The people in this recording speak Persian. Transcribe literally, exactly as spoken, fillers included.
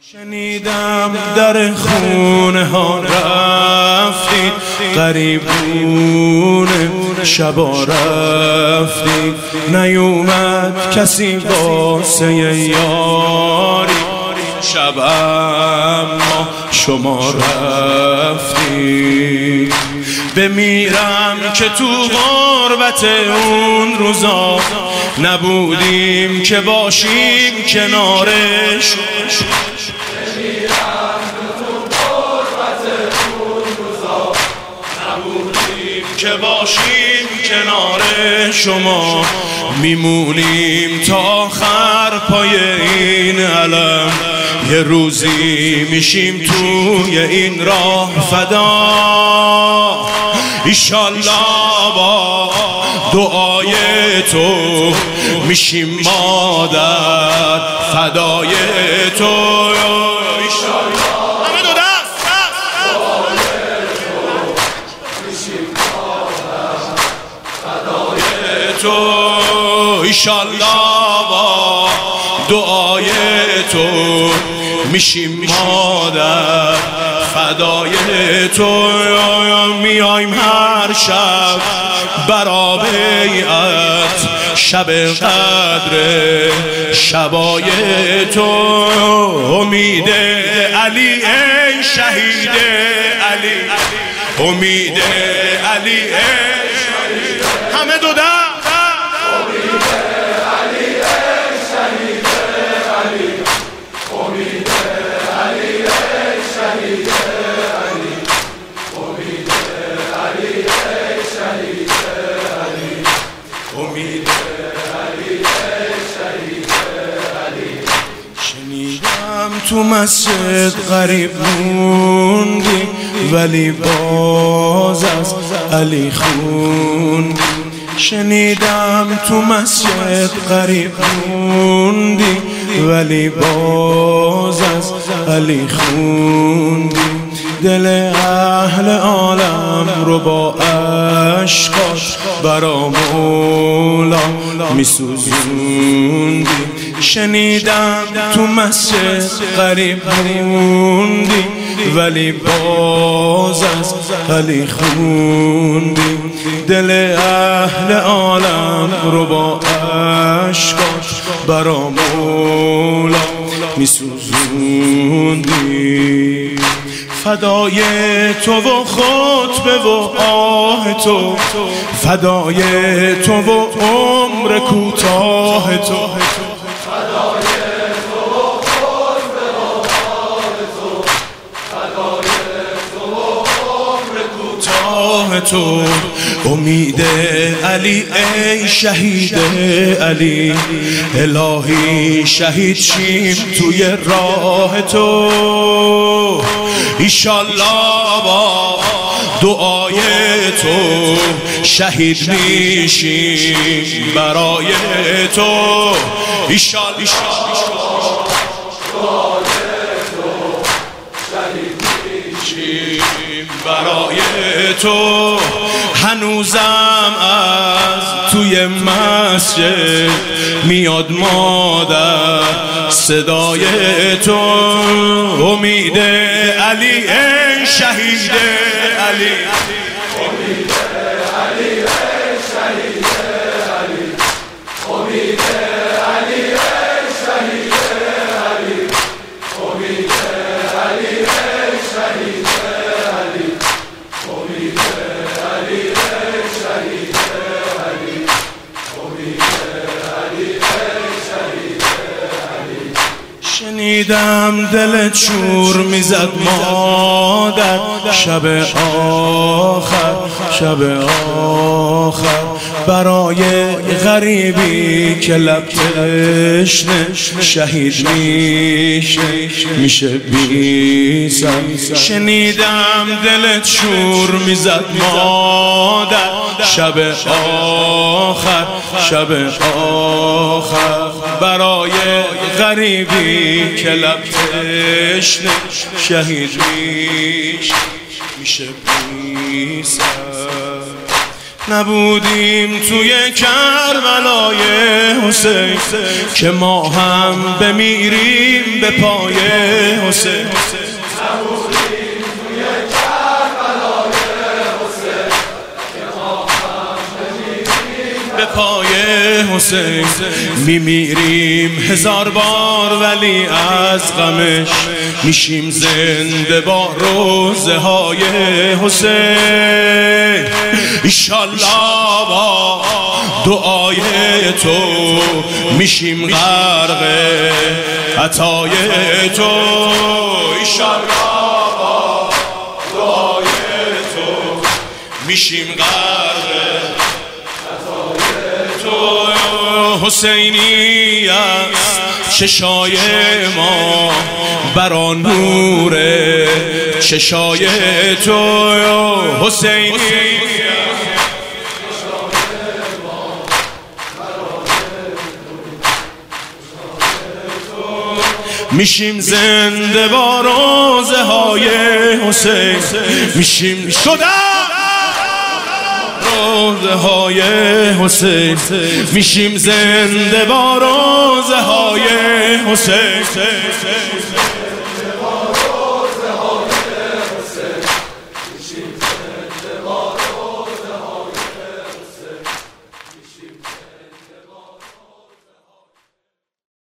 شنیدم در خونه ها رفتید، غریبونه شبا رفتید، نیومد کسی واسه یاری، شب اما شما رفتید. بمیرم که تو غربت اون روزا نبودیم که باشیم کنارش، که باشیم کنار شما، میمونیم تا آخر پای این علم، یه روزی میشیم توی این راه فدا. ایشالله با دعای تو میشیم مادر فدای تو. ایشالله با دعای تو میشیم مادر فدای تو. میایم هر شب برا بیعت، شب قدر شبای تو. امید علی ای شهید علی، امید علی ای شهید، همه دو در تو مسجد غریب موندی، ولی باز از علی خوندی. شنیدم تو مسجد غریب موندی، ولی باز از علی خوندی. دل اهل عالم رو با عشقات برا مولا میسوزوندی. شنیدم تو مسجد غریب موندی، ولی باز از علی خوندی. دل اهل عالم رو با عشقات برا مولا میسوزوندی. فدای تو و خطبه و آه تو، فدای تو و عمر کوتاه تو، تو. امید علی ای شهید علی، الهی شهید شیم توی راه تو. ایشالله با دعای تو شهید میشیم برای تو. ایشالله برای تو. هنوزم از توی مسجد میاد مادر صدای تو. امید علی ای شهید علی، امید علی ای شهید علی، امید علی ای شهید علی، امید علی ای شهید علی، امید علی ای شهید علی، امید علی ای شهید علی. شنیدم دلت شور میزد مادر، شب آخر شب آخر، برای غریبی که لب تشنه شهید میشه میشه بی سر. شنیدم دلت شور میزد مادر، شب آخر شب آخر، برای غریبی که لب تشنه شهید میشه میشه بی سر. نبودیم توی کربلای حسین که ما هم بمیریم به پای حسین. نبودیم توی کربلای حسین که ما هم بمیریم به پای حسین. میمیریم هزار بار ولی از غمش میشیم زنده با روزه های حسین. ایشالله با دعای تو میشیم غرق عطای تو. ایشالله با دعای تو میشیم غرق عطای تو. حسینی است چشای ما برا نور چشای تو. حسینی میشیم زنده با روزه های حسین. میشیم شدم روزه های حسین. میشیم زنده با روزه های حسین.